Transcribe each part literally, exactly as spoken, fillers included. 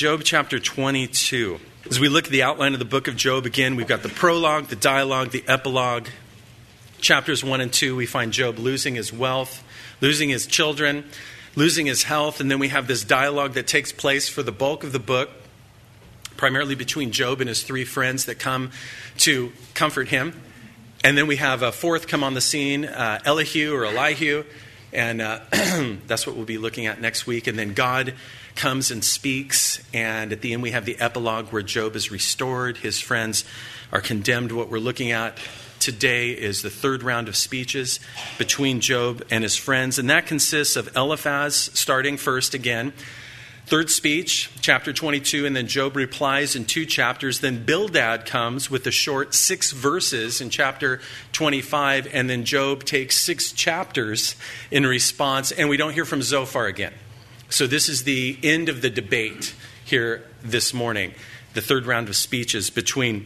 Job chapter twenty-two. As we look at the outline of the book of Job again, we've got the prologue, the dialogue, the epilogue. Chapters one and two, we find Job losing his wealth, losing his children, losing his health, and then we have this dialogue that takes place for the bulk of the book, primarily between Job and his three friends that come to comfort him. And then we have a fourth come on the scene, uh, Elihu or Elihu, and uh, that's what we'll be looking at next week. And then God comes and speaks, and at the end we have the epilogue where Job is restored. His friends are condemned. What we're looking at today is the third round of speeches between Job and his friends, and that consists of Eliphaz starting first again. Third speech, chapter twenty-two, and then Job replies in two chapters. Then Bildad comes with a short six verses in chapter twenty-five, and then Job takes six chapters in response, and we don't hear from Zophar again. So this is the end of the debate here this morning, the third round of speeches between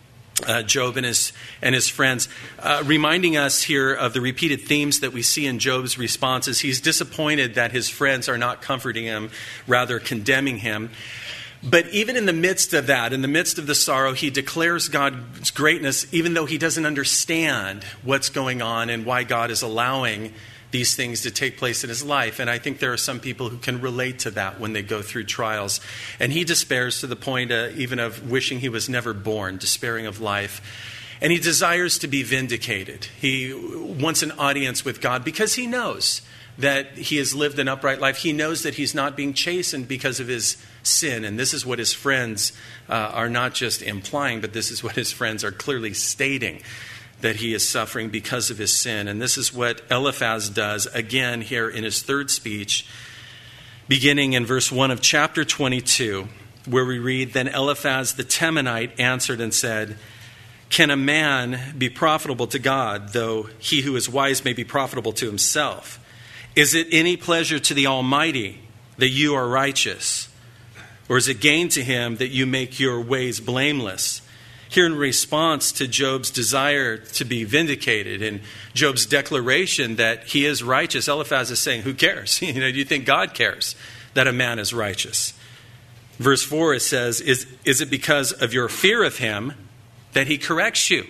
Uh, Job and his and his friends, uh, reminding us here of the repeated themes that we see in Job's responses. He's disappointed that his friends are not comforting him, rather condemning him. But even in the midst of that, in the midst of the sorrow, he declares God's greatness, even though he doesn't understand what's going on and why God is allowing these things to take place in his life. And I think there are some people who can relate to that when they go through trials. And he despairs to the point uh, even of wishing he was never born, despairing of life. And he desires to be vindicated. He wants an audience with God because he knows that he has lived an upright life. He knows that he's not being chastened because of his sin. And this is what his friends uh, are not just implying, but this is what his friends are clearly stating, that he is suffering because of his sin. And this is what Eliphaz does again here in his third speech, beginning in verse one of chapter twenty-two, where we read, "Then Eliphaz the Temanite answered and said, 'Can a man be profitable to God, though he who is wise may be profitable to himself? Is it any pleasure to the Almighty that you are righteous? Or is it gain to him that you make your ways blameless?'" Here in response to Job's desire to be vindicated and Job's declaration that he is righteous, Eliphaz is saying, who cares? You know, do you think God cares that a man is righteous? Verse four, it says, is, is it because of your fear of him that he corrects you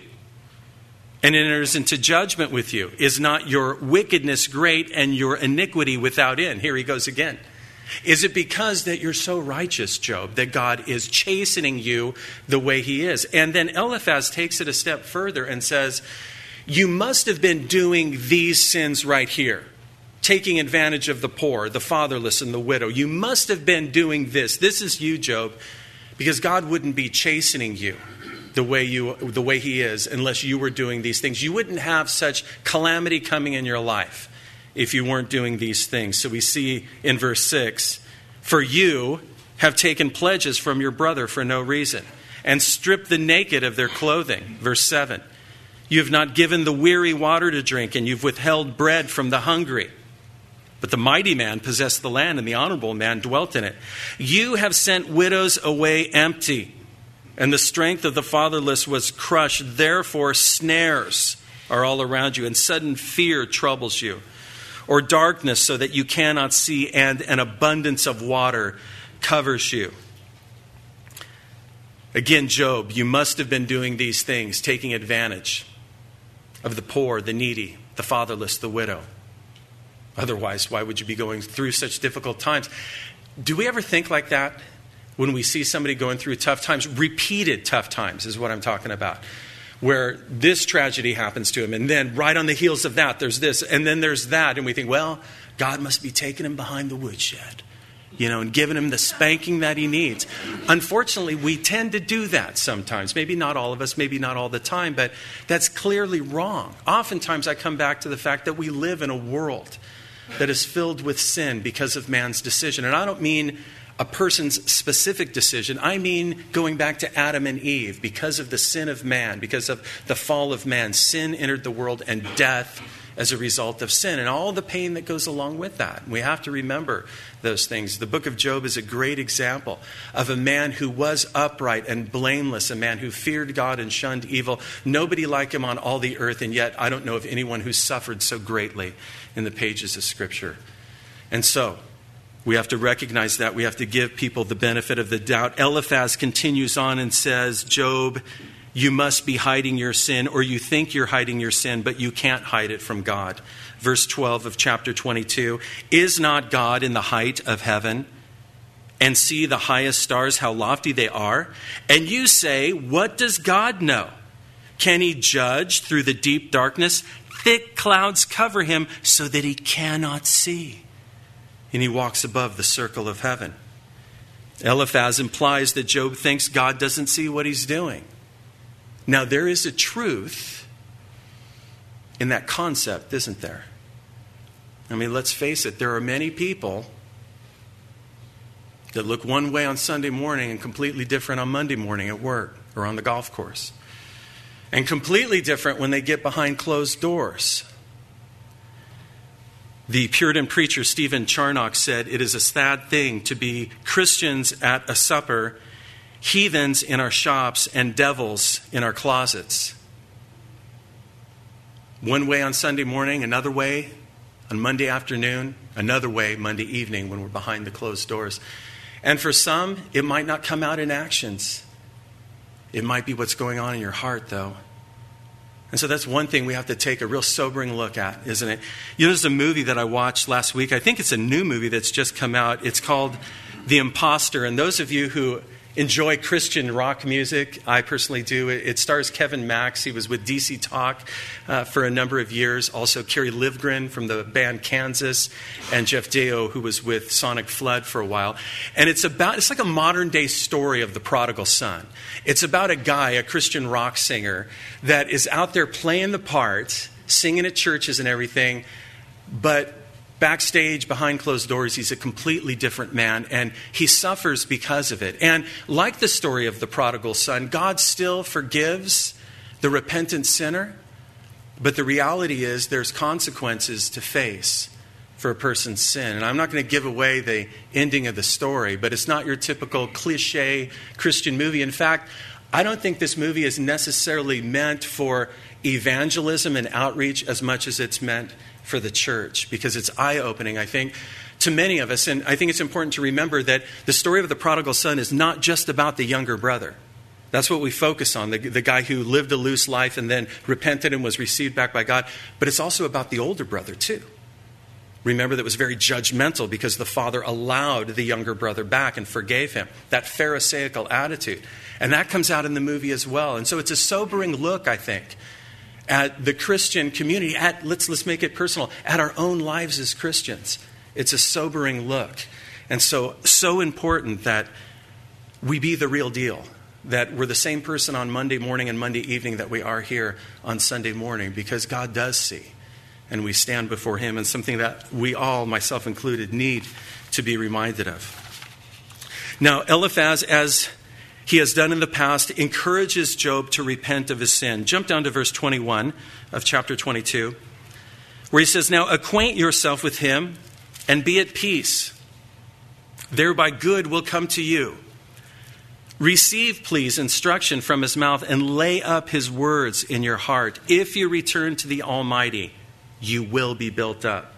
and enters into judgment with you? Is not your wickedness great and your iniquity without end? Here he goes again. Is it because that you're so righteous, Job, that God is chastening you the way he is? And then Eliphaz takes it a step further and says, you must have been doing these sins right here, taking advantage of the poor, the fatherless, and the widow. You must have been doing this. This is you, Job, because God wouldn't be chastening you the way you, the way he is unless you were doing these things. You wouldn't have such calamity coming in your life if you weren't doing these things. So we see in verse six, "For you have taken pledges from your brother for no reason, and stripped the naked of their clothing." Verse seven, "You have not given the weary water to drink, and you've withheld bread from the hungry. But the mighty man possessed the land, and the honorable man dwelt in it. You have sent widows away empty, and the strength of the fatherless was crushed. Therefore snares are all around you, and sudden fear troubles you. Or darkness so that you cannot see, and an abundance of water covers you." Again, Job, you must have been doing these things, taking advantage of the poor, the needy, the fatherless, the widow. Otherwise, why would you be going through such difficult times? Do we ever think like that when we see somebody going through tough times? Repeated tough times is what I'm talking about, where this tragedy happens to him, and then right on the heels of that, there's this, and then there's that, and we think, well, God must be taking him behind the woodshed, you know, and giving him the spanking that he needs. Unfortunately, we tend to do that sometimes. Maybe not all of us, maybe not all the time, but that's clearly wrong. Oftentimes, I come back to the fact that we live in a world that is filled with sin because of man's decision. And I don't mean a person's specific decision. I mean, going back to Adam and Eve, because of the sin of man, because of the fall of man, sin entered the world and death as a result of sin and all the pain that goes along with that. We have to remember those things. The book of Job is a great example of a man who was upright and blameless, a man who feared God and shunned evil. Nobody like him on all the earth, and yet I don't know of anyone who suffered so greatly in the pages of Scripture. And so, We have to recognize that. We have to give people the benefit of the doubt. Eliphaz continues on and says, Job, you must be hiding your sin, or you think you're hiding your sin, but you can't hide it from God. Verse twelve of chapter twenty-two, is not God in the height of heaven? And see the highest stars, how lofty they are? And you say, what does God know? Can he judge through the deep darkness? Thick clouds cover him so that he cannot see. And he walks above the circle of heaven. Eliphaz implies that Job thinks God doesn't see what he's doing. Now, there is a truth in that concept, isn't there? I mean, let's face it, there are many people that look one way on Sunday morning and completely different on Monday morning at work or on the golf course. And completely different when they get behind closed doors. The Puritan preacher Stephen Charnock said, it is a sad thing to be Christians at a supper, heathens in our shops, and devils in our closets. One way on Sunday morning, another way on Monday afternoon, another way Monday evening when we're behind the closed doors. And for some, it might not come out in actions. It might be what's going on in your heart, though. And so that's one thing we have to take a real sobering look at, isn't it? You know, there's a movie that I watched last week. I think it's a new movie that's just come out. It's called The Imposter. And those of you who enjoy Christian rock music, I personally do. It, it stars Kevin Max. He was with D C Talk uh, for a number of years. Also Kerry Livgren from the band Kansas, and Jeff Deo, who was with Sonic Flood for a while. And it's about, it's like a modern day story of the prodigal son. It's about a guy, a Christian rock singer, that is out there playing the part, singing at churches and everything, but backstage, behind closed doors, he's a completely different man, and he suffers because of it. And like the story of the prodigal son, God still forgives the repentant sinner, but the reality is there's consequences to face for a person's sin. And I'm not going to give away the ending of the story, but it's not your typical cliche Christian movie. In fact, I don't think this movie is necessarily meant for evangelism and outreach as much as it's meant for the church, because it's eye-opening, I think, to many of us. And I think it's important to remember that the story of the prodigal son is not just about the younger brother. That's what we focus on, the, the guy who lived a loose life and then repented and was received back by God. But it's also about the older brother, too. Remember, that was very judgmental because the father allowed the younger brother back and forgave him. That Pharisaical attitude. And that comes out in the movie as well. And so it's a sobering look, I think, at the Christian community, at let's let's make it personal, at our own lives as Christians. It's a sobering look. And so, so important that we be the real deal, that we're the same person on Monday morning and Monday evening that we are here on Sunday morning, because God does see, and we stand before him, and something that we all, myself included, need to be reminded of. Now, Eliphaz, as he has done in the past, encourages Job to repent of his sin. Jump down to verse twenty-one of chapter twenty-two, where he says, now acquaint yourself with him and be at peace. Thereby good will come to you. Receive, please, instruction from his mouth and lay up his words in your heart. If you return to the Almighty, you will be built up.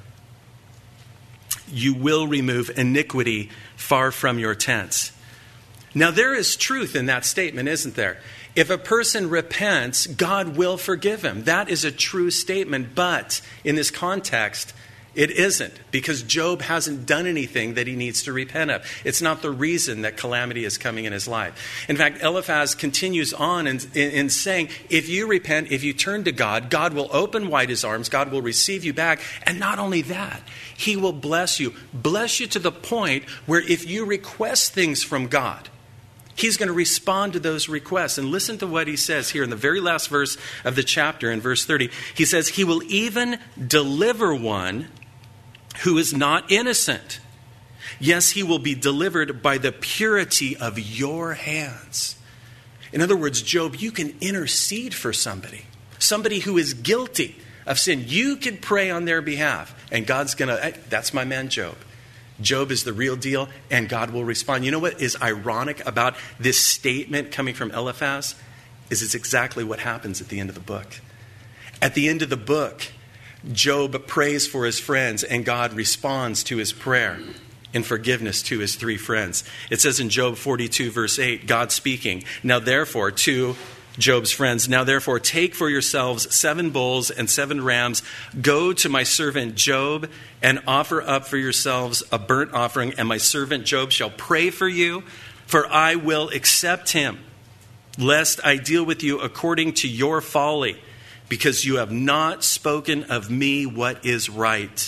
You will remove iniquity far from your tents. Now, there is truth in that statement, isn't there? If a person repents, God will forgive him. That is a true statement. But in this context, it isn't, because Job hasn't done anything that he needs to repent of. It's not the reason that calamity is coming in his life. In fact, Eliphaz continues on in, in, in saying, if you repent, if you turn to God, God will open wide his arms, God will receive you back. And not only that, he will bless you. Bless you to the point where if you request things from God, he's going to respond to those requests. And listen to what he says here in the very last verse of the chapter, in verse thirty. He says, he will even deliver one who is not innocent. Yes, he will be delivered by the purity of your hands. In other words, Job, you can intercede for somebody, somebody who is guilty of sin. You can pray on their behalf, and God's going to, hey, that's my man Job. Job is the real deal, and God will respond. You know what is ironic about this statement coming from Eliphaz? Is it's exactly what happens at the end of the book. At the end of the book, Job prays for his friends, and God responds to his prayer. in forgiveness to his three friends. It says in Job forty-two, verse eight, God speaking, now therefore, to Job's friends, now therefore take for yourselves seven bulls and seven rams, go to my servant Job and offer up for yourselves a burnt offering, and my servant Job shall pray for you, for I will accept him, lest I deal with you according to your folly, because you have not spoken of me what is right,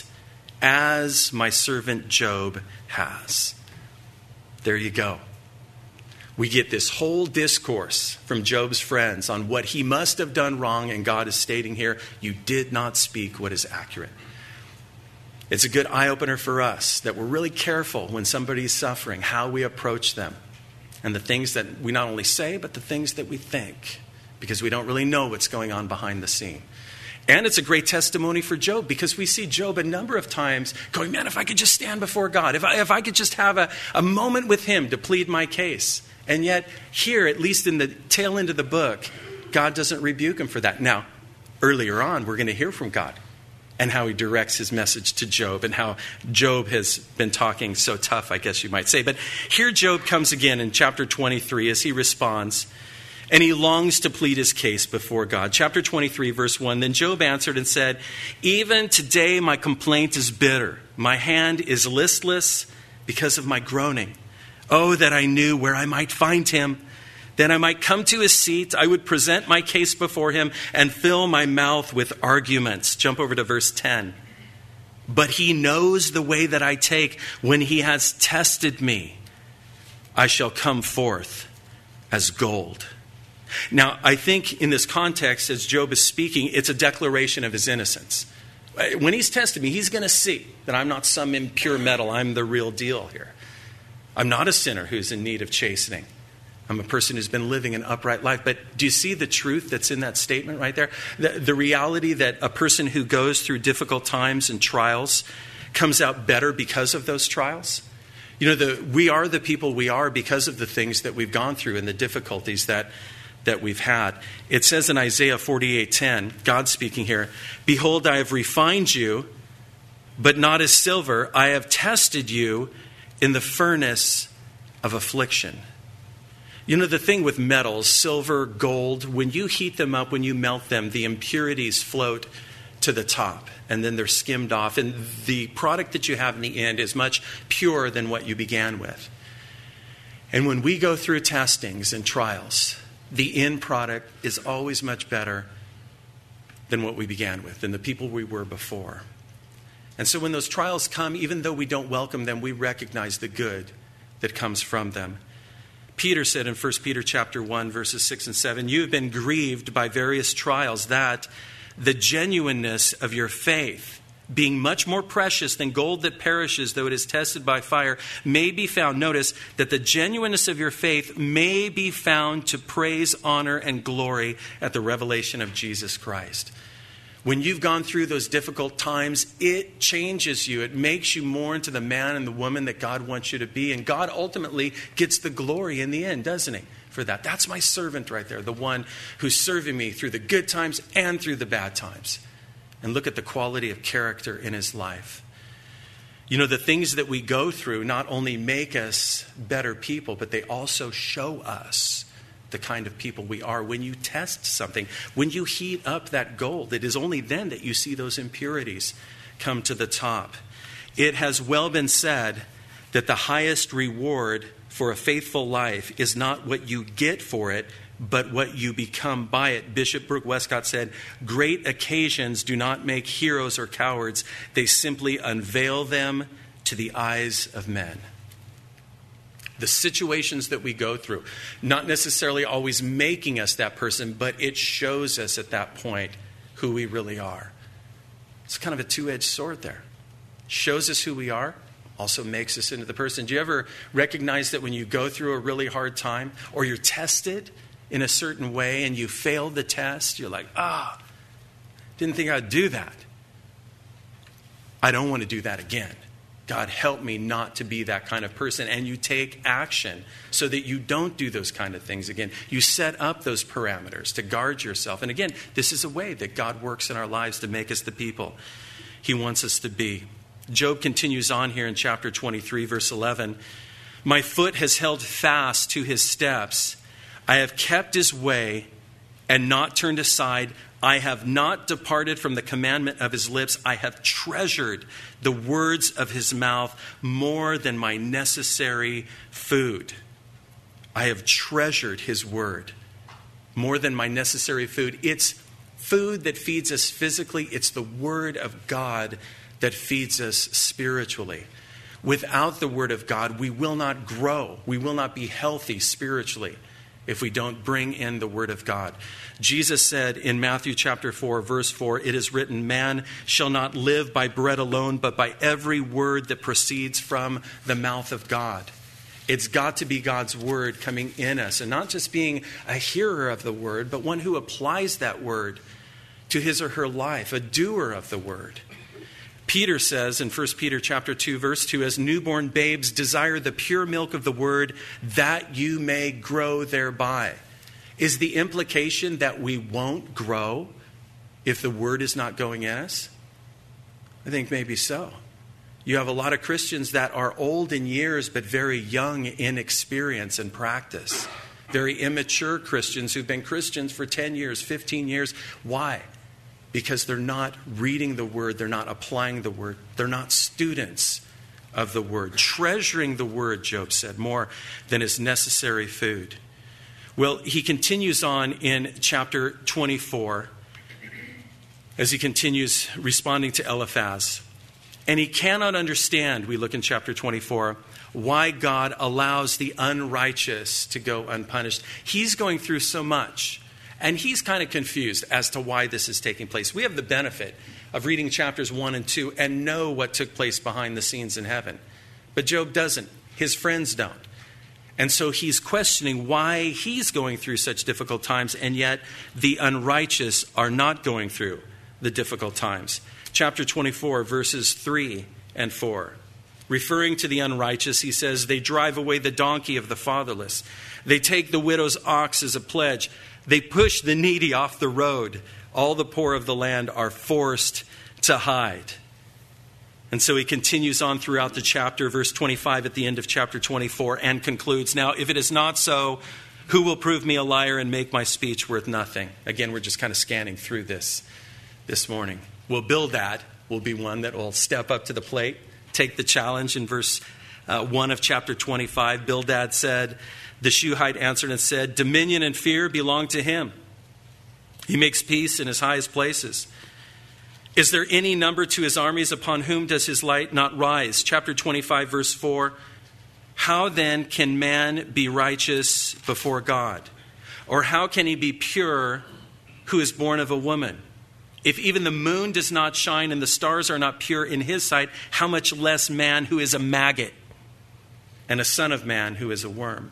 as my servant Job has. There you go. We get this whole discourse from Job's friends on what he must have done wrong, and God is stating here, you did not speak what is accurate. It's a good eye-opener for us that we're really careful when somebody's suffering, how we approach them, and the things that we not only say, but the things that we think, because we don't really know what's going on behind the scene. And it's a great testimony for Job, because we see Job a number of times going, man, if I could just stand before God, if I, if I could just have a, a moment with him to plead my case. And yet here, at least in the tail end of the book, God doesn't rebuke him for that. Now, earlier on, we're going to hear from God and how he directs his message to Job and how Job has been talking so tough, I guess you might say. But here Job comes again in chapter twenty-three as he responds, and he longs to plead his case before God. Chapter twenty-three, verse one, then Job answered and said, even today my complaint is bitter. My hand is listless because of my groaning. Oh, that I knew where I might find him. Then I might come to his seat. I would present my case before him and fill my mouth with arguments. Jump over to verse ten. But he knows the way that I take. When he has tested me, I shall come forth as gold. Now, I think in this context, as Job is speaking, it's a declaration of his innocence. When he's tested me, he's going to see that I'm not some impure metal. I'm the real deal here. I'm not a sinner who's in need of chastening. I'm a person who's been living an upright life. But do you see the truth that's in that statement right there? The, the reality that a person who goes through difficult times and trials comes out better because of those trials? You know, the, we are the people we are because of the things that we've gone through and the difficulties that, that we've had. It says in Isaiah forty-eight ten, God speaking here, behold, I have refined you, but not as silver. I have tested you in the furnace of affliction. You know, the thing with metals, silver, gold, when you heat them up, when you melt them, the impurities float to the top and then they're skimmed off. And the product that you have in the end is much purer than what you began with. And when we go through testings and trials, the end product is always much better than what we began with, than the people we were before. And so when those trials come, even though we don't welcome them, we recognize the good that comes from them. Peter said in First Peter chapter one, verses six and seven, you have been grieved by various trials, that the genuineness of your faith, being much more precious than gold that perishes, though it is tested by fire, may be found. Notice that the genuineness of your faith may be found to praise, honor, and glory at the revelation of Jesus Christ. When you've gone through those difficult times, it changes you. It makes you more into the man and the woman that God wants you to be. And God ultimately gets the glory in the end, doesn't he, for that? That's my servant right there, the one who's serving me through the good times and through the bad times. And look at the quality of character in his life. You know, the things that we go through not only make us better people, but they also show us the kind of people we are. When you test something, when you heat up that gold, it is only then that you see those impurities come to the top. It has well been said that the highest reward for a faithful life is not what you get for it, but what you become by it. Bishop Brooke Westcott said, great occasions do not make heroes or cowards. They simply unveil them to the eyes of men. The situations that we go through, not necessarily always making us that person, but it shows us at that point who we really are. It's kind of a two-edged sword there. Shows us who we are, also makes us into the person. Do you ever recognize that when you go through a really hard time or you're tested in a certain way and you fail the test, you're like, ah, didn't think I'd do that. I don't want to do that again. God, help me not to be that kind of person. And you take action so that you don't do those kind of things again. You set up those parameters to guard yourself. And again, this is a way that God works in our lives to make us the people he wants us to be. Job continues on here in chapter twenty-three, verse eleven. My foot has held fast to his steps. I have kept his way and not turned aside. I have not departed from the commandment of his lips. I have treasured the words of his mouth more than my necessary food. I have treasured his word more than my necessary food. It's food that feeds us physically. It's the word of God that feeds us spiritually. Without the word of God, we will not grow. We will not be healthy spiritually if we don't bring in the word of God. Jesus said in Matthew chapter four, verse four, it is written, man shall not live by bread alone, but by every word that proceeds from the mouth of God. It's got to be God's word coming in us, and not just being a hearer of the word, but one who applies that word to his or her life, a doer of the word. Peter says in First Peter chapter two, verse two, as newborn babes desire the pure milk of the word that you may grow thereby. Is the implication that we won't grow if the word is not going in us? I think maybe so. You have a lot of Christians that are old in years but very young in experience and practice. Very immature Christians who've been Christians for ten years, fifteen years. Why? Because they're not reading the word, they're not applying the word, they're not students of the word. Treasuring the word, Job said, more than is necessary food. Well, he continues on in chapter twenty-four as he continues responding to Eliphaz. And he cannot understand, we look in chapter twenty-four, why God allows the unrighteous to go unpunished. He's going through so much. And he's kind of confused as to why this is taking place. We have the benefit of reading chapters one and two and know what took place behind the scenes in heaven. But Job doesn't. His friends don't. And so he's questioning why he's going through such difficult times, and yet the unrighteous are not going through the difficult times. Chapter twenty-four, verses three and four. Referring to the unrighteous, he says, they drive away the donkey of the fatherless. They take the widow's ox as a pledge. They push the needy off the road. All the poor of the land are forced to hide. And so he continues on throughout the chapter, verse twenty-five at the end of chapter twenty-four, and concludes, now, if it is not so, who will prove me a liar and make my speech worth nothing? Again, we're just kind of scanning through this this morning. Well, Bildad will be one that will step up to the plate, take the challenge. In verse uh, one of chapter twenty-five, Bildad said, the Shuhite answered and said, dominion and fear belong to him. He makes peace in his highest places. Is there any number to his armies? Upon whom does his light not rise? Chapter twenty-five, verse four. How then can man be righteous before God? Or how can he be pure who is born of a woman? If even the moon does not shine and the stars are not pure in his sight, how much less man who is a maggot and a son of man who is a worm?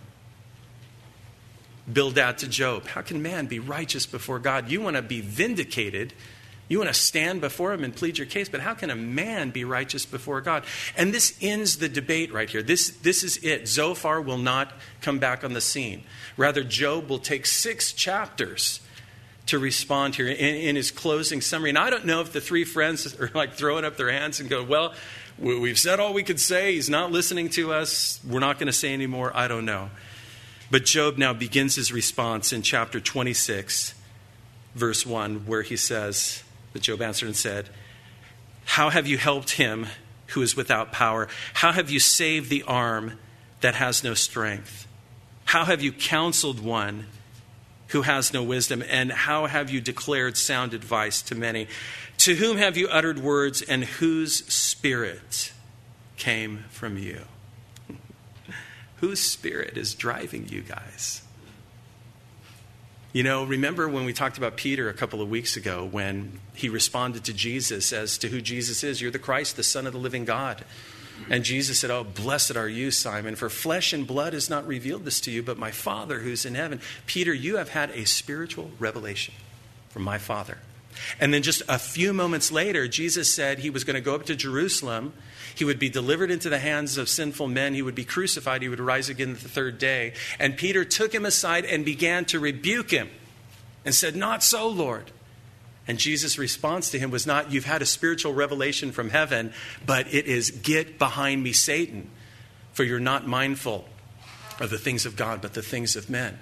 Bildad to Job, how can man be righteous before God? You want to be vindicated. You want to stand before him and plead your case, but how can a man be righteous before God? And this ends the debate right here. This, this is it. Zophar will not come back on the scene. Rather, Job will take six chapters to respond here in, in his closing summary. And I don't know if the three friends are like throwing up their hands and go, well, we've said all we could say. He's not listening to us. We're not going to say any more. I don't know. But Job now begins his response in chapter twenty-six, verse one, where he says, that Job answered and said, how have you helped him who is without power? How have you saved the arm that has no strength? How have you counseled one who has no wisdom? And how have you declared sound advice to many? To whom have you uttered words, and whose spirit came from you? Whose spirit is driving you guys? You know, remember when we talked about Peter a couple of weeks ago when he responded to Jesus as to who Jesus is? You're the Christ, the Son of the living God. And Jesus said, oh, blessed are you, Simon, for flesh and blood has not revealed this to you, but my Father who's in heaven. Peter, you have had a spiritual revelation from my Father. And then just a few moments later, Jesus said he was going to go up to Jerusalem. He would be delivered into the hands of sinful men. He would be crucified. He would rise again the third day. And Peter took him aside and began to rebuke him and said, not so, Lord. And Jesus' response to him was not, you've had a spiritual revelation from heaven, but it is, get behind me, Satan, for you're not mindful of the things of God, but the things of men.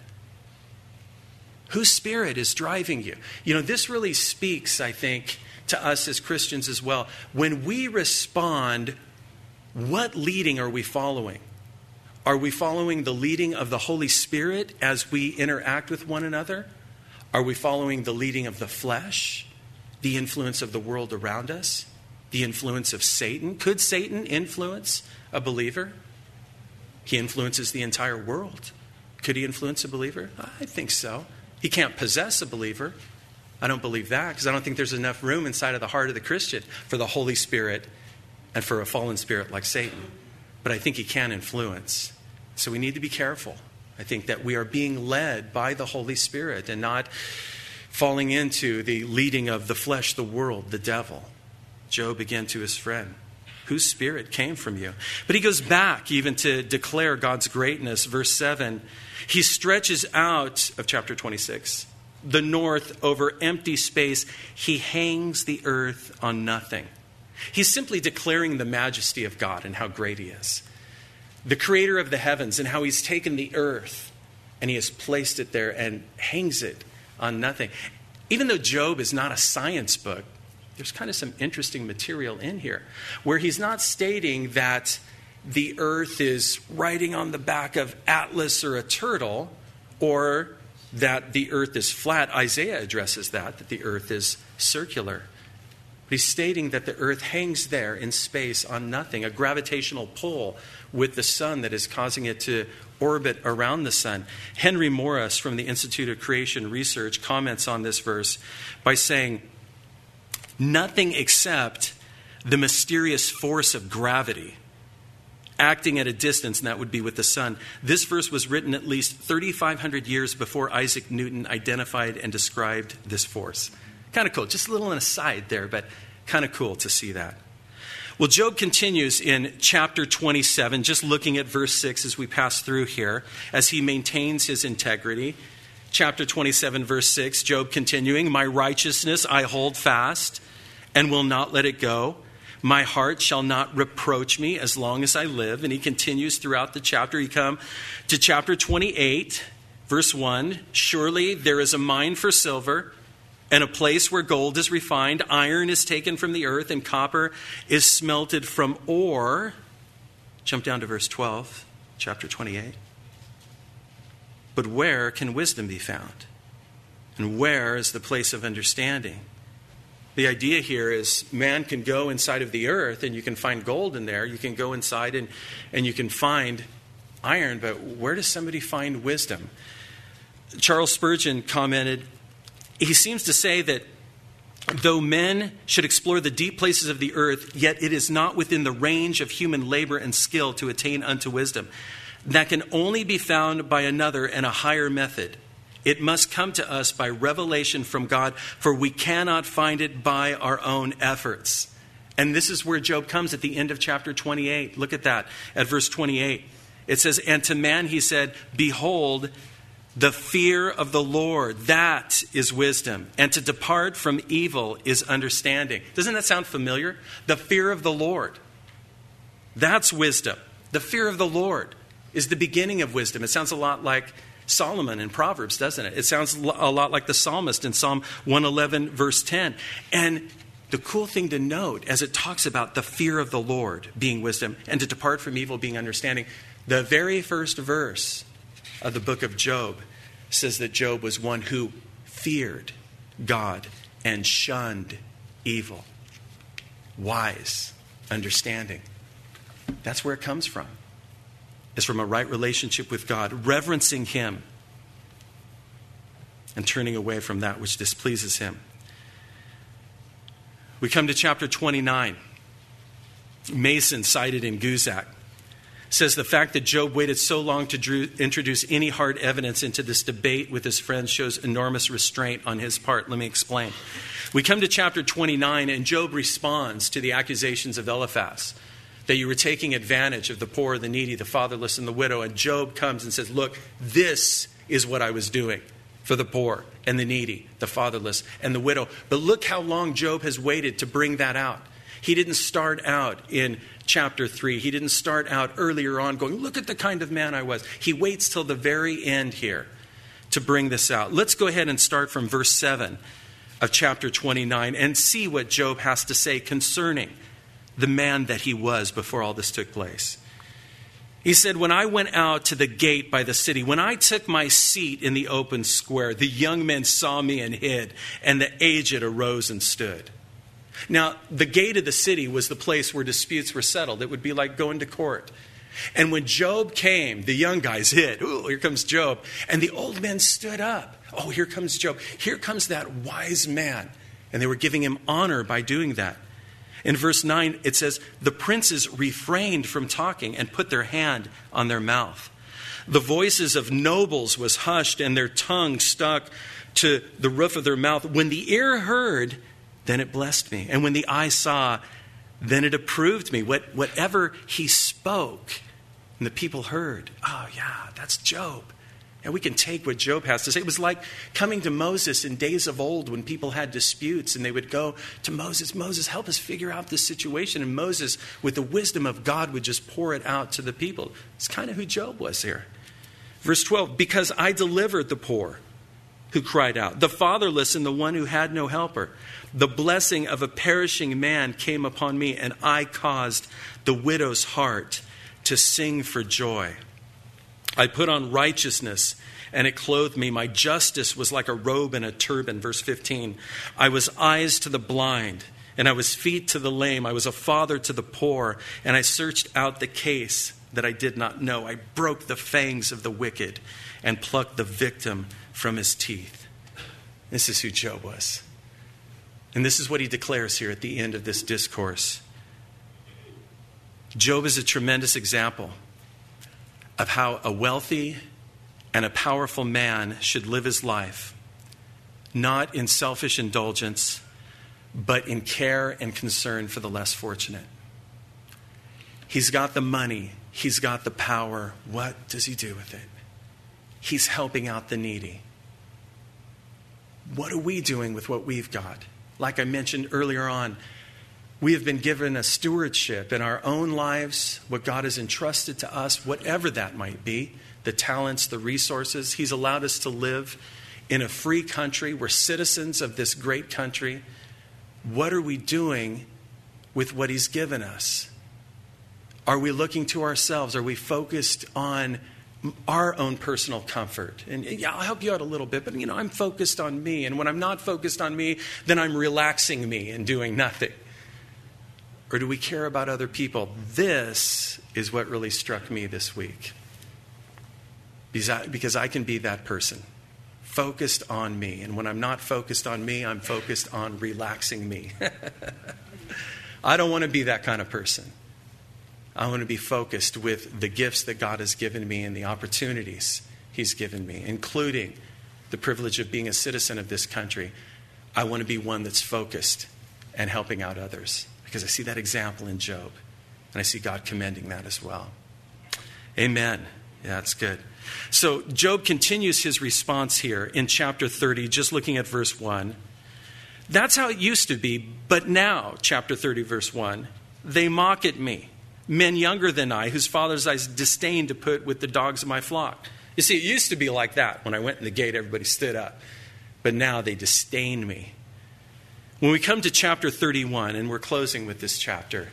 Whose spirit is driving you? You know, this really speaks, I think, to us as Christians as well. When we respond, what leading are we following? Are we following the leading of the Holy Spirit as we interact with one another? Are we following the leading of the flesh, the influence of the world around us, the influence of Satan? Could Satan influence a believer? He influences the entire world. Could he influence a believer? I think so. He can't possess a believer. I don't believe that because I don't think there's enough room inside of the heart of the Christian for the Holy Spirit and for a fallen spirit like Satan. But I think he can influence. So we need to be careful. I think that we are being led by the Holy Spirit and not falling into the leading of the flesh, the world, the devil. Job again to his friend, whose spirit came from you? But he goes back even to declare God's greatness. Verse seven, he stretches out of chapter twenty-six, the north over empty space. He hangs the earth on nothing. He's simply declaring the majesty of God and how great he is. The creator of the heavens and how he's taken the earth and he has placed it there and hangs it on nothing. Even though Job is not a science book, there's kind of some interesting material in here where he's not stating that the earth is riding on the back of Atlas or a turtle, or that the earth is flat. Isaiah addresses that, that the earth is circular. But he's stating that the earth hangs there in space on nothing, a gravitational pull with the sun that is causing it to orbit around the sun. Henry Morris from the Institute of Creation Research comments on this verse by saying, nothing except the mysterious force of gravity acting at a distance, and that would be with the sun. This verse was written at least thirty-five hundred years before Isaac Newton identified and described this force. Kind of cool. Just a little an aside there, but kind of cool to see that. Well, Job continues in chapter twenty-seven, just looking at verse six as we pass through here, as he maintains his integrity. Chapter twenty-seven, verse six, Job continuing, my righteousness I hold fast and will not let it go. My heart shall not reproach me as long as I live. And he continues throughout the chapter. You come to chapter twenty-eight, verse one. Surely there is a mine for silver and a place where gold is refined. Iron is taken from the earth and copper is smelted from ore. Jump down to verse twelve, chapter twenty-eight. But where can wisdom be found? And where is the place of understanding? The idea here is man can go inside of the earth and you can find gold in there. You can go inside and, and you can find iron, but where does somebody find wisdom? Charles Spurgeon commented, he seems to say that though men should explore the deep places of the earth, yet it is not within the range of human labor and skill to attain unto wisdom. That can only be found by another and a higher method. It must come to us by revelation from God, for we cannot find it by our own efforts. And this is where Job comes at the end of chapter twenty-eight. Look at that, at verse twenty-eight. It says, and to man he said, behold, the fear of the Lord, that is wisdom. And to depart from evil is understanding. Doesn't that sound familiar? The fear of the Lord. That's wisdom. The fear of the Lord is the beginning of wisdom. It sounds a lot like Solomon in Proverbs, doesn't it? It sounds a lot like the psalmist in Psalm one eleven, verse ten. And the cool thing to note as it talks about the fear of the Lord being wisdom and to depart from evil being understanding, the very first verse of the book of Job says that Job was one who feared God and shunned evil. Wise, understanding. That's where it comes from. It's from a right relationship with God, reverencing Him and turning away from that which displeases Him. We come to chapter twenty-nine. Mason, cited in Guzak, says the fact that Job waited so long to drew, introduce any hard evidence into this debate with his friends shows enormous restraint on his part. Let me explain. We come to chapter twenty-nine, and Job responds to the accusations of Eliphaz that you were taking advantage of the poor, the needy, the fatherless, and the widow. And Job comes and says, look, this is what I was doing. for the poor and the needy, the fatherless and the widow. But look how long Job has waited to bring that out. He didn't start out in chapter three. He didn't start out earlier on going, look at the kind of man I was. He waits till the very end here to bring this out. Let's go ahead and start from verse seven of chapter twenty-nine and see what Job has to say concerning the man that he was before all this took place. He said, when I went out to the gate by the city, when I took my seat in the open square, the young men saw me and hid, and the aged arose and stood. Now, the gate of the city was the place where disputes were settled. It would be like going to court. And when Job came, the young guys hid. Ooh, here comes Job. And the old men stood up. Oh, here comes Job. Here comes that wise man. And they were giving him honor by doing that. In verse nine, it says, the princes refrained from talking and put their hand on their mouth. The voices of nobles was hushed and their tongue stuck to the roof of their mouth. When the ear heard, then it blessed me. And when the eye saw, then it approved me. What, whatever he spoke, and the people heard, oh yeah, that's Job. And we can take what Job has to say. It was like coming to Moses in days of old when people had disputes and they would go to Moses, Moses, help us figure out this situation. And Moses, with the wisdom of God, would just pour it out to the people. It's kind of who Job was here. Verse twelve, because I delivered the poor who cried out, the fatherless and the one who had no helper. The blessing of a perishing man came upon me, and I caused the widow's heart to sing for joy. I put on righteousness, and it clothed me. My justice was like a robe and a turban. Verse fifteen. I was eyes to the blind, and I was feet to the lame. I was a father to the poor, and I searched out the case that I did not know. I broke the fangs of the wicked and plucked the victim from his teeth. This is who Job was. And this is what he declares here at the end of this discourse. Job is a tremendous example of how a wealthy and a powerful man should live his life, not in selfish indulgence, but in care and concern for the less fortunate. He's got the money. He's got the power. What does he do with it? He's helping out the needy. What are we doing with what we've got? Like I mentioned earlier on, we have been given a stewardship in our own lives, what God has entrusted to us, whatever that might be, the talents, the resources. He's allowed us to live in a free country. We're citizens of this great country. What are we doing with what he's given us? Are we looking to ourselves? Are we focused on our own personal comfort? And yeah, I'll help you out a little bit, but you know, I'm focused on me. And when I'm not focused on me, then I'm relaxing me and doing nothing. Or do we care about other people? This is what really struck me this week. Because I, because I can be that person, focused on me. And when I'm not focused on me, I'm focused on relaxing me. I don't want to be that kind of person. I want to be focused with the gifts that God has given me and the opportunities he's given me, including the privilege of being a citizen of this country. I want to be one that's focused and helping out others. Because I see that example in Job. And I see God commending that as well. Amen. Yeah, that's good. So Job continues his response here in chapter thirty, just looking at verse one. That's how it used to be, but now, chapter thirty, verse one, they mock at me, men younger than I, whose fathers I disdain to put with the dogs of my flock. You see, it used to be like that. When I went in the gate, everybody stood up. But now they disdain me. When we come to chapter thirty-one, and we're closing with this chapter,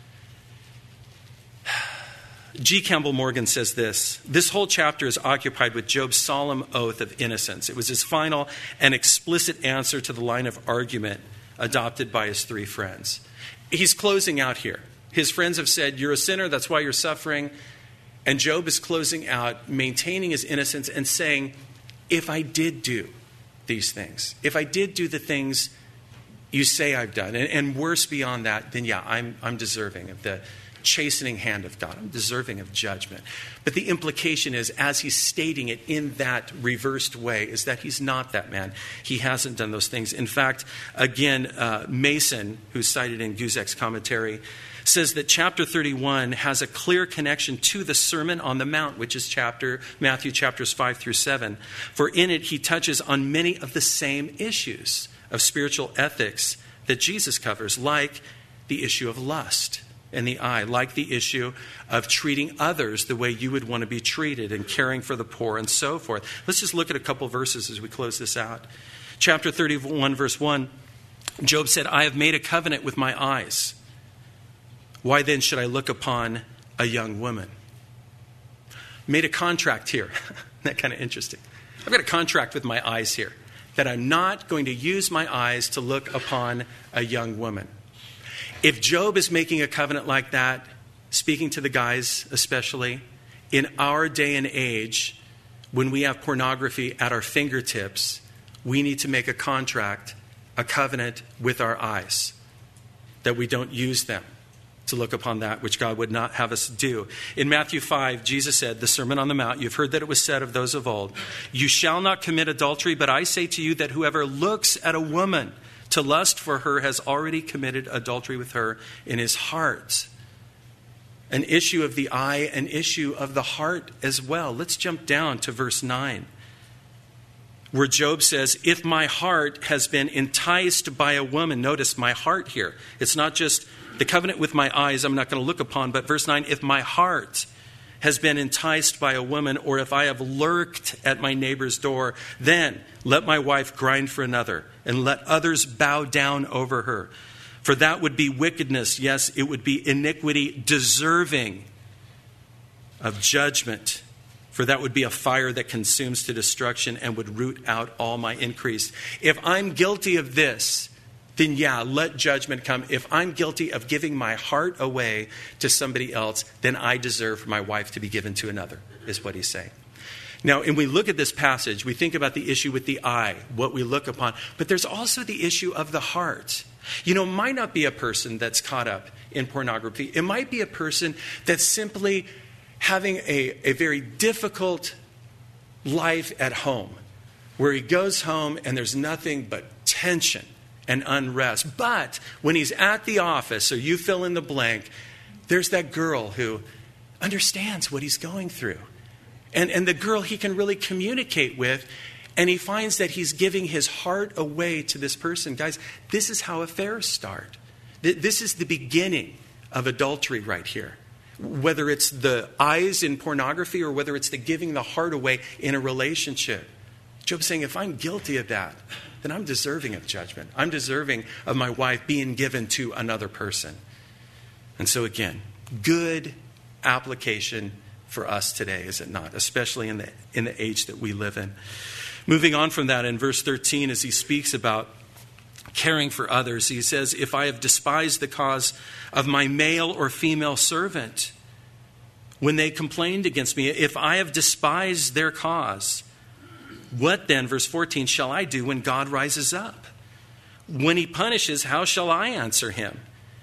G. Campbell Morgan says this: this whole chapter is occupied with Job's solemn oath of innocence. It was his final and explicit answer to the line of argument adopted by his three friends. He's closing out here. His friends have said, you're a sinner, that's why you're suffering. And Job is closing out, maintaining his innocence and saying, if I did do these things, if I did do the things you say I've done, and, and worse beyond that, then yeah, I'm, I'm deserving of the chastening hand of God. I'm deserving of judgment. But the implication is, as he's stating it in that reversed way, is that he's not that man. He hasn't done those things. In fact, again, uh, Mason, who's cited in Guzek's commentary, says that chapter thirty-one has a clear connection to the Sermon on the Mount, which is chapter Matthew chapters five through seven. For in it, he touches on many of the same issues of spiritual ethics that Jesus covers, like the issue of lust and the eye, like the issue of treating others the way you would want to be treated and caring for the poor and so forth. Let's just look at a couple verses as we close this out. Chapter thirty-one, verse one, Job said, I have made a covenant with my eyes. Why then should I look upon a young woman? Made a contract here. Isn't that kind of interesting? I've got a contract with my eyes here that I'm not going to use my eyes to look upon a young woman. If Job is making a covenant like that, speaking to the guys especially, in our day and age, when we have pornography at our fingertips, we need to make a contract, a covenant with our eyes, that we don't use them to look upon that which God would not have us do. In Matthew five, Jesus said, the Sermon on the Mount, you've heard that it was said of those of old, you shall not commit adultery, but I say to you that whoever looks at a woman to lust for her has already committed adultery with her in his heart. An issue of the eye, an issue of the heart as well. Let's jump down to verse nine, where Job says, if my heart has been enticed by a woman, notice my heart here. It's not just the covenant with my eyes I'm not going to look upon, but verse nine, if my heart has been enticed by a woman, or if I have lurked at my neighbor's door, then let my wife grind for another, and let others bow down over her. For that would be wickedness. Yes, it would be iniquity deserving of judgment. For that would be a fire that consumes to destruction and would root out all my increase. If I'm guilty of this, then yeah, let judgment come. If I'm guilty of giving my heart away to somebody else, then I deserve for my wife to be given to another, is what he's saying. Now, when we look at this passage, we think about the issue with the eye, what we look upon. But there's also the issue of the heart. You know, it might not be a person that's caught up in pornography. It might be a person that's simply having a, a very difficult life at home, where he goes home and there's nothing but tension and unrest. But when he's at the office, or you fill in the blank, there's that girl who understands what he's going through. And, and the girl he can really communicate with, and he finds that he's giving his heart away to this person. Guys, this is how affairs start. This is the beginning of adultery right here. Whether it's the eyes in pornography or whether it's the giving the heart away in a relationship. Job's saying, if I'm guilty of that, then I'm deserving of judgment. I'm deserving of my wife being given to another person. And so again, good application for us today, is it not? Especially in the in the age that we live in. Moving on from that, in verse thirteen, as he speaks about caring for others, he says, if I have despised the cause of my male or female servant, when they complained against me, if I have despised their cause, what then, verse fourteen, shall I do when God rises up? When he punishes, how shall I answer him?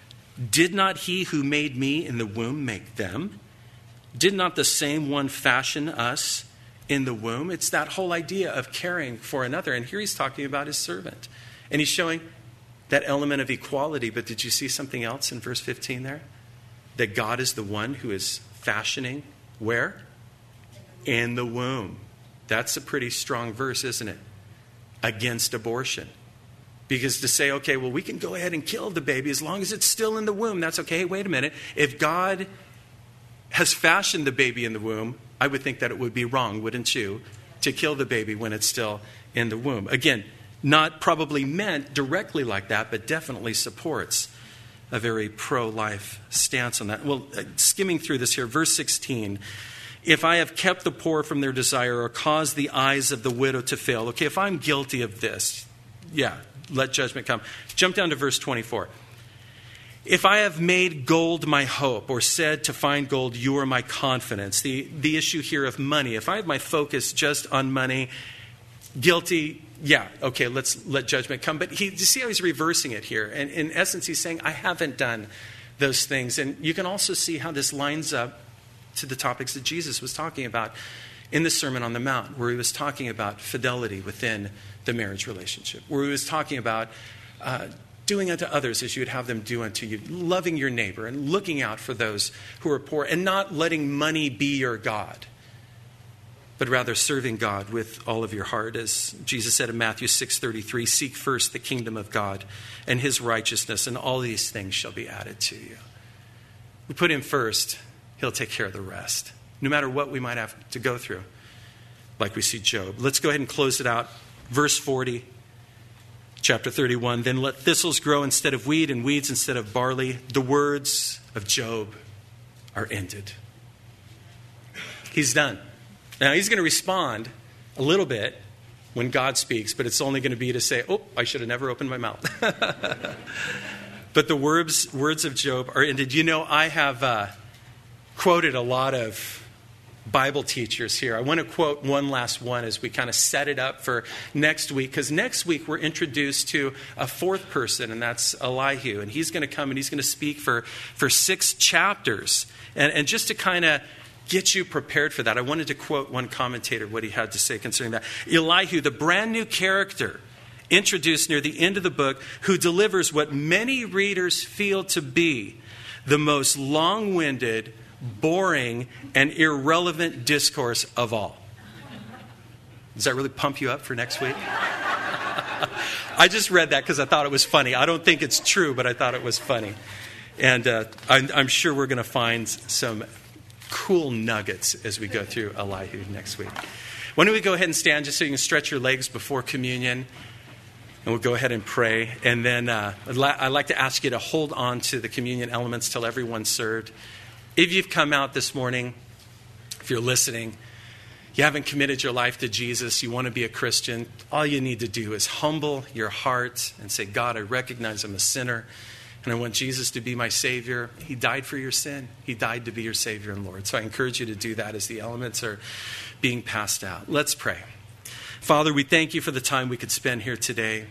Did not he who made me in the womb make them? Did not the same one fashion us in the womb? It's that whole idea of caring for another. And here he's talking about his servant. And he's showing that element of equality. But did you see something else in verse fifteen there? That God is the one who is fashioning where? In the womb. That's a pretty strong verse, isn't it? Against abortion. Because to say, okay, well, we can go ahead and kill the baby as long as it's still in the womb. That's okay. Hey, wait a minute. If God has fashioned the baby in the womb, I would think that it would be wrong, wouldn't you, to kill the baby when it's still in the womb. Again, not probably meant directly like that, but definitely supports a very pro-life stance on that. Well, skimming through this here, verse sixteen, if I have kept the poor from their desire or caused the eyes of the widow to fail. Okay, if I'm guilty of this, yeah, let judgment come. Jump down to verse twenty-four. If I have made gold my hope, or said to find gold, you are my confidence. The, the issue here of money. If I have my focus just on money, guilty, yeah, okay, let's let judgment come. But he, you see how he's reversing it here. And in essence, he's saying, I haven't done those things. And you can also see how this lines up to the topics that Jesus was talking about in the Sermon on the Mount, where he was talking about fidelity within the marriage relationship, where he was talking about uh, doing unto others as you would have them do unto you, loving your neighbor and looking out for those who are poor, and not letting money be your God, but rather serving God with all of your heart. As Jesus said in Matthew six thirty-three, seek first the kingdom of God and his righteousness, and all these things shall be added to you. We put him first, he'll take care of the rest, no matter what we might have to go through, like we see Job. Let's go ahead and close it out. Verse forty, chapter thirty-one, then let thistles grow instead of wheat and weeds instead of barley. The words of Job are ended. He's done. Now, he's going to respond a little bit when God speaks, but it's only going to be to say, oh, I should have never opened my mouth. But the words, words of Job are ended. You know, I have uh, quoted a lot of Bible teachers here. I want to quote one last one as we kind of set it up for next week, because next week we're introduced to a fourth person, and that's Elihu. And he's going to come and he's going to speak for, for six chapters. And, and just to kind of get you prepared for that, I wanted to quote one commentator, what he had to say concerning that. Elihu, the brand new character introduced near the end of the book, who delivers what many readers feel to be the most long-winded, boring, and irrelevant discourse of all. Does that really pump you up for next week? I just read that because I thought it was funny. I don't think it's true, but I thought it was funny. And uh, I'm, I'm sure we're going to find some cool nuggets as we go through Elihu next week. Why don't we go ahead and stand just so you can stretch your legs before communion, and we'll go ahead and pray. And then uh, I'd, li- I'd like to ask you to hold on to the communion elements till everyone's served. If you've come out this morning, if you're listening, you haven't committed your life to Jesus, you want to be a Christian, all you need to do is humble your heart and say, God, I recognize I'm a sinner, and I want Jesus to be my Savior. He died for your sin. He died to be your Savior and Lord. So I encourage you to do that as the elements are being passed out. Let's pray. Father, we thank you for the time we could spend here today.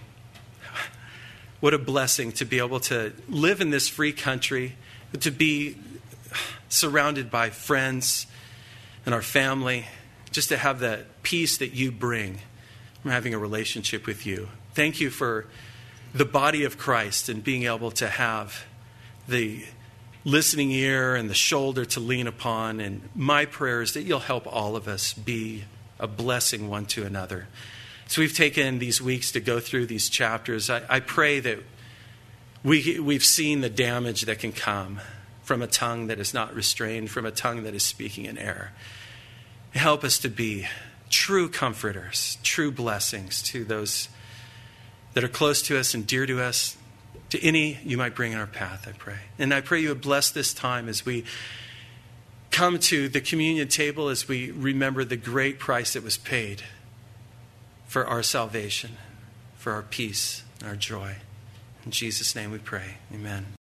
What a blessing to be able to live in this free country, to be surrounded by friends and our family, just to have the peace that you bring from having a relationship with you. Thank you for the body of Christ and being able to have the listening ear and the shoulder to lean upon. And my prayer is that you'll help all of us be a blessing one to another. So we've taken these weeks to go through these chapters. I, I pray that we, we've seen the damage that can come from a tongue that is not restrained, from a tongue that is speaking in error. Help us to be true comforters, true blessings to those that are close to us and dear to us, to any you might bring in our path, I pray. And I pray you would bless this time as we come to the communion table, as we remember the great price that was paid for our salvation, for our peace, our joy. In Jesus' name we pray. Amen.